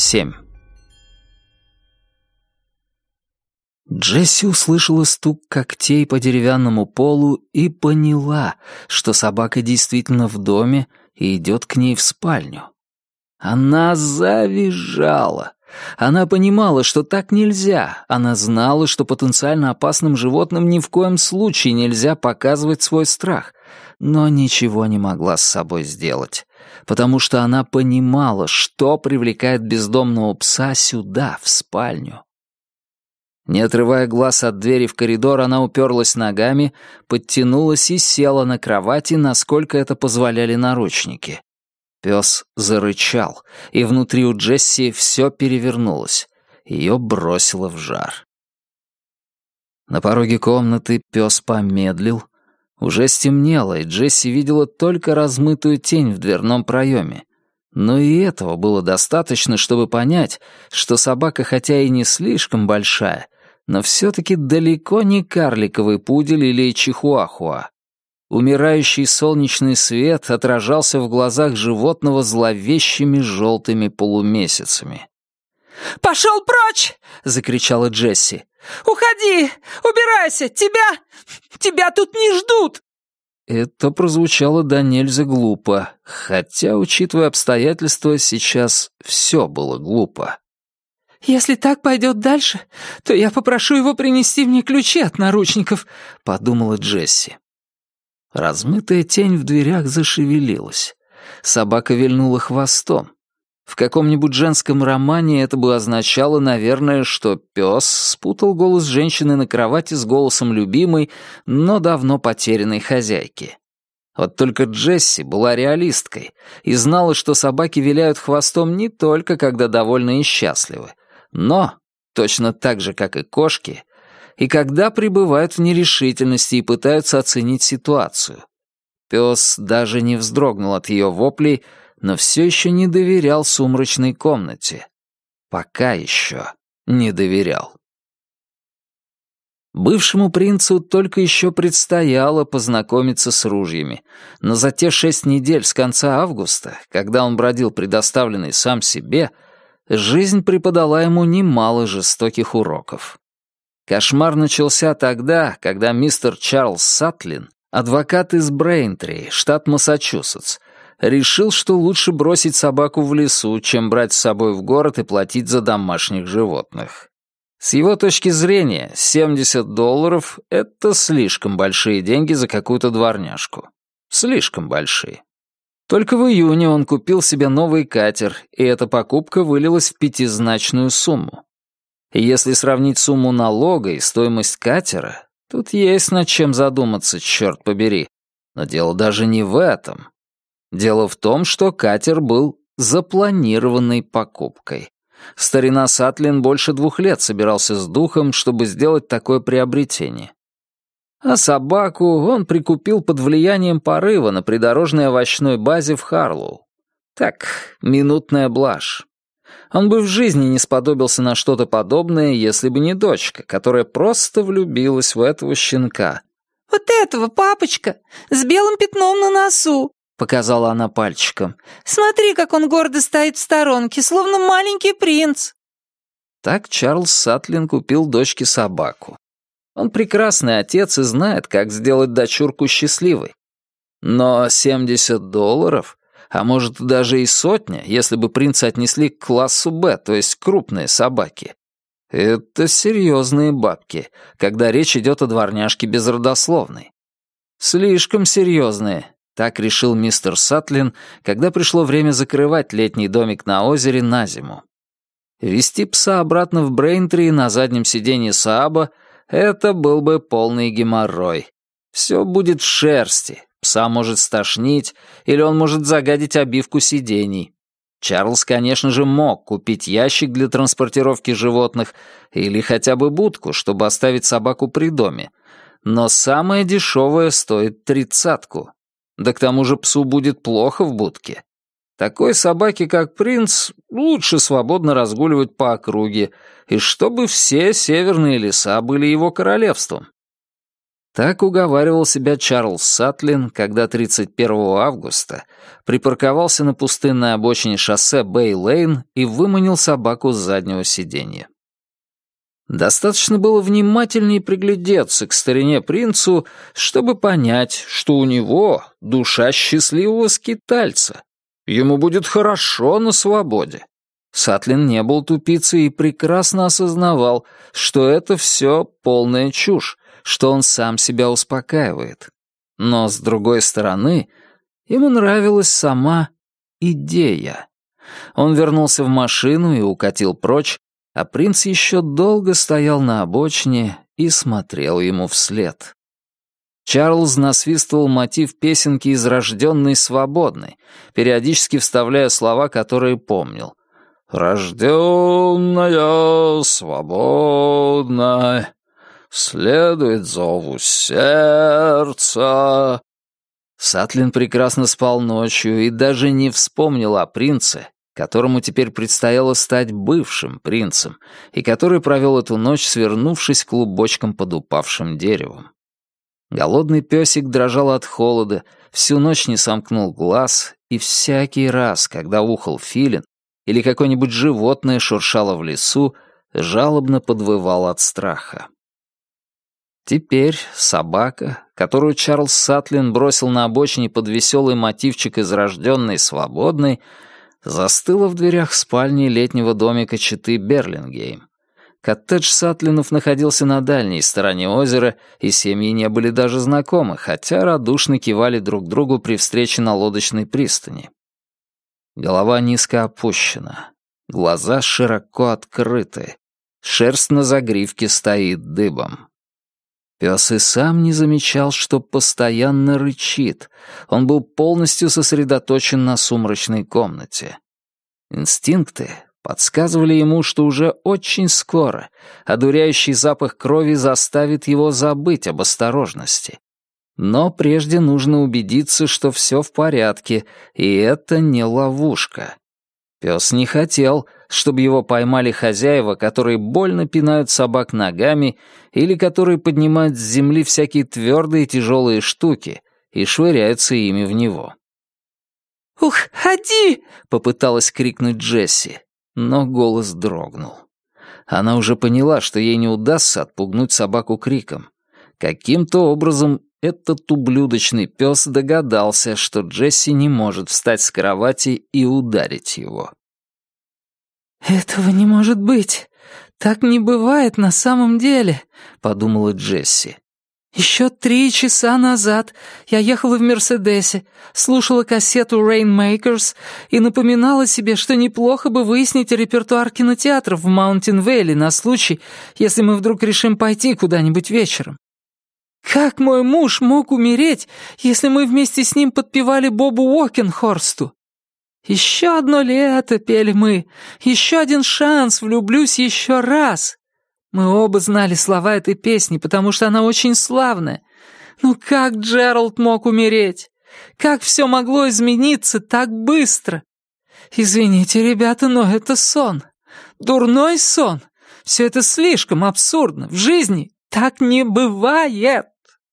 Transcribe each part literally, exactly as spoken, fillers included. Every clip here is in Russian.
семь. Джесси услышала стук когтей по деревянному полу и поняла, что собака действительно в доме и идет к ней в спальню. Она завизжала. Она понимала, что так нельзя. Она знала, что потенциально опасным животным ни в коем случае нельзя показывать свой страх, но ничего не могла с собой сделать, потому что она понимала, что привлекает бездомного пса сюда, в спальню. Не отрывая глаз от двери в коридор, она уперлась ногами, подтянулась и села на кровати, насколько это позволяли наручники. Пес зарычал, и внутри у Джесси все перевернулось. Ее бросило в жар. На пороге комнаты пес помедлил. Уже стемнело, и Джесси видела только размытую тень в дверном проеме. Но и этого было достаточно, чтобы понять, что собака хотя и не слишком большая, но все-таки далеко не карликовый пудель или чихуахуа. Умирающий солнечный свет отражался в глазах животного зловещими желтыми полумесяцами. «Пошел прочь!» — закричала Джесси. «Уходи! Убирайся! Тебя... тебя тут не ждут!» Это прозвучало до нельзя глупо, хотя, учитывая обстоятельства, сейчас все было глупо. «Если так пойдет дальше, то я попрошу его принести мне ключи от наручников», — подумала Джесси. Размытая тень в дверях зашевелилась. Собака вильнула хвостом. В каком-нибудь женском романе это бы означало, наверное, что пес спутал голос женщины на кровати с голосом любимой, но давно потерянной хозяйки. Вот только Джесси была реалисткой и знала, что собаки виляют хвостом не только когда довольны и счастливы, но, точно так же, как и кошки, и когда пребывают в нерешительности и пытаются оценить ситуацию. Пес даже не вздрогнул от ее воплей, но все еще не доверял сумрачной комнате. Пока еще не доверял. Бывшему принцу только еще предстояло познакомиться с ружьями, но за те шесть недель с конца августа, когда он бродил предоставленный сам себе, жизнь преподала ему немало жестоких уроков. Кошмар начался тогда, когда мистер Чарльз Сатлин, адвокат из Брейнтри, штат Массачусетс, решил, что лучше бросить собаку в лесу, чем брать с собой в город и платить за домашних животных. С его точки зрения, семьдесят долларов — это слишком большие деньги за какую-то дворняжку. Слишком большие. Только в июне он купил себе новый катер, и эта покупка вылилась в пятизначную сумму. И если сравнить сумму налога и стоимость катера, тут есть над чем задуматься, черт побери. Но дело даже не в этом. Дело в том, что катер был запланированной покупкой. Старина Сатлин больше двух лет собирался с духом, чтобы сделать такое приобретение. А собаку он прикупил под влиянием порыва на придорожной овощной базе в Харлоу. Так, минутная блажь. Он бы в жизни не сподобился на что-то подобное, если бы не дочка, которая просто влюбилась в этого щенка. «Вот этого, папочка, с белым пятном на носу», — показала она пальчиком. «Смотри, как он гордо стоит в сторонке, словно маленький принц». Так Чарльз Сатлин купил дочке собаку. Он прекрасный отец и знает, как сделать дочурку счастливой. Но семьдесят долларов, а может даже и сотня, если бы принца отнесли к классу Б, то есть крупные собаки. Это серьезные бабки, когда речь идет о дворняжке безродословной. Слишком серьезные, так решил мистер Сатлин, когда пришло время закрывать летний домик на озере на зиму. Везти пса обратно в Брейнтри на заднем сиденье Сааба — это был бы полный геморрой. Все будет в шерсти. Пса может стошнить, или он может загадить обивку сидений. Чарльз, конечно же, мог купить ящик для транспортировки животных или хотя бы будку, чтобы оставить собаку при доме. Но самое дешевое стоит тридцатку. Да к тому же псу будет плохо в будке. Такой собаке, как принц, лучше свободно разгуливать по округе, и чтобы все северные леса были его королевством. Так уговаривал себя Чарльз Сатлин, когда тридцать первого августа припарковался на пустынной обочине шоссе Бэй-Лейн и выманил собаку с заднего сиденья. Достаточно было внимательнее приглядеться к старине принцу, чтобы понять, что у него душа счастливого скитальца. Ему будет хорошо на свободе. Сатлин не был тупицей и прекрасно осознавал, что это все полная чушь, что он сам себя успокаивает. Но, с другой стороны, ему нравилась сама идея. Он вернулся в машину и укатил прочь, а принц еще долго стоял на обочине и смотрел ему вслед. Чарльз насвистывал мотив песенки из «Рожденной свободной», периодически вставляя слова, которые помнил. «Рожденная свободная, следует зову сердца». Сатлин прекрасно спал ночью и даже не вспомнил о принце, которому теперь предстояло стать бывшим принцем, и который провел эту ночь, свернувшись клубочком под упавшим деревом. Голодный песик дрожал от холода, всю ночь не сомкнул глаз, и всякий раз, когда ухал филин или какое-нибудь животное шуршало в лесу, жалобно подвывал от страха. Теперь собака, которую Чарльз Сатлин бросил на обочине под веселый мотивчик из «Рожденной свободной», застыла в дверях спальни летнего домика четы Берлингейм. Коттедж Сатлинов находился на дальней стороне озера, и семьи не были даже знакомы, хотя радушно кивали друг другу при встрече на лодочной пристани. Голова низко опущена, глаза широко открыты, шерсть на загривке стоит дыбом. Пес и сам не замечал, что постоянно рычит. Он был полностью сосредоточен на сумрачной комнате. Инстинкты подсказывали ему, что уже очень скоро одуряющий запах крови заставит его забыть об осторожности. Но прежде нужно убедиться, что все в порядке, и это не ловушка. Пес не хотел, чтобы его поймали хозяева, которые больно пинают собак ногами или которые поднимают с земли всякие твердые тяжелые штуки и швыряются ими в него. «Уходи!» — попыталась крикнуть Джесси, но голос дрогнул. Она уже поняла, что ей не удастся отпугнуть собаку криком. Каким-то образом этот ублюдочный пес догадался, что Джесси не может встать с кровати и ударить его. «Этого не может быть. Так не бывает на самом деле», — подумала Джесси. «Еще три часа назад я ехала в Мерседесе, слушала кассету Rainmakers и напоминала себе, что неплохо бы выяснить репертуар кинотеатров в Маунтин-Вэлли на случай, если мы вдруг решим пойти куда-нибудь вечером. Как мой муж мог умереть, если мы вместе с ним подпевали Бобу Уокенхорсту? Еще одно лето, пели мы, еще один шанс, влюблюсь еще раз. Мы оба знали слова этой песни, потому что она очень славная. Ну как Джеральд мог умереть? Как все могло измениться так быстро? Извините, ребята, но это сон. Дурной сон. Все это слишком абсурдно. В жизни так не бывает.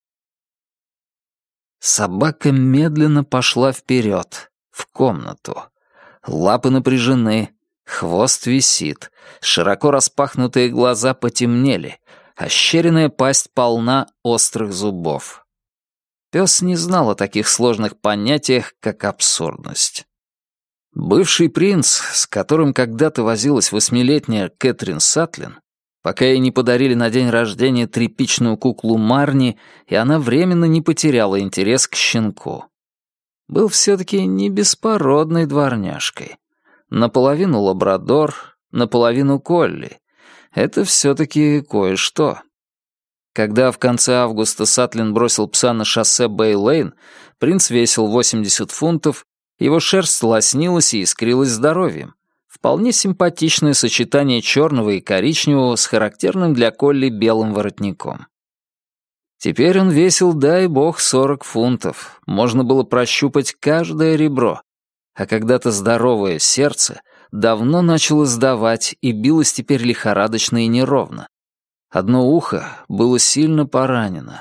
Собака медленно пошла вперед, в комнату. Лапы напряжены, хвост висит, широко распахнутые глаза потемнели, ощеренная пасть полна острых зубов. Пес не знал о таких сложных понятиях, как абсурдность. Бывший принц, с которым когда-то возилась восьмилетняя Кэтрин Сатлин, пока ей не подарили на день рождения тряпичную куклу Марни, и она временно не потеряла интерес к щенку. Был все-таки не беспородной дворняжкой. Наполовину лабрадор, наполовину колли. Это все-таки кое-что. Когда в конце августа Сатлин бросил пса на шоссе Бэй-Лейн, принц весил восемьдесят фунтов, его шерсть лоснилась и искрилась здоровьем. Вполне симпатичное сочетание черного и коричневого с характерным для колли белым воротником. Теперь он весил, дай бог, сорок фунтов. Можно было прощупать каждое ребро. А когда-то здоровое сердце давно начало сдавать и билось теперь лихорадочно и неровно. Одно ухо было сильно поранено.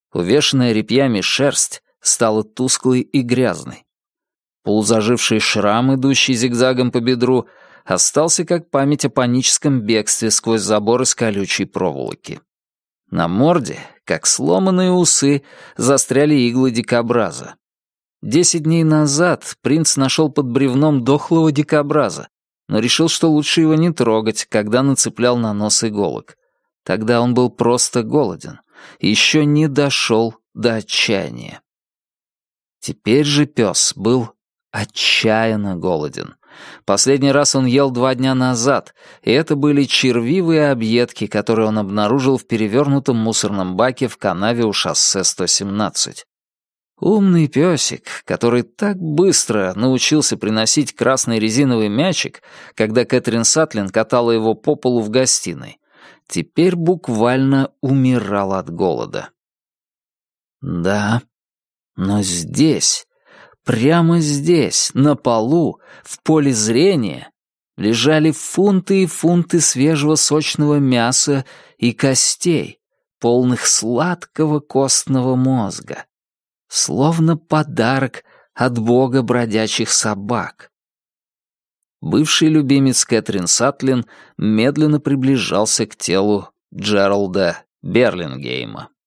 Увешанная репьями шерсть стала тусклой и грязной. Полузаживший шрам, идущий зигзагом по бедру, остался как память о паническом бегстве сквозь забор из колючей проволоки. На морде, как сломанные усы, застряли иглы дикобраза. Десять дней назад принц нашел под бревном дохлого дикобраза, но решил, что лучше его не трогать, когда нацеплял на нос иголок. Тогда он был просто голоден, еще не дошел до отчаяния. Теперь же пес был отчаянно голоден. Последний раз он ел два дня назад, и это были червивые объедки, которые он обнаружил в перевернутом мусорном баке в канаве у шоссе сто семнадцать. Умный песик, который так быстро научился приносить красный резиновый мячик, когда Кэтрин Сатлин катала его по полу в гостиной, теперь буквально умирал от голода. Да, но здесь, прямо здесь, на полу, в поле зрения, лежали фунты и фунты свежего сочного мяса и костей, полных сладкого костного мозга. Словно подарок от бога бродячих собак. Бывший любимец Кэтрин Сатлин медленно приближался к телу Джералда Берлингейма.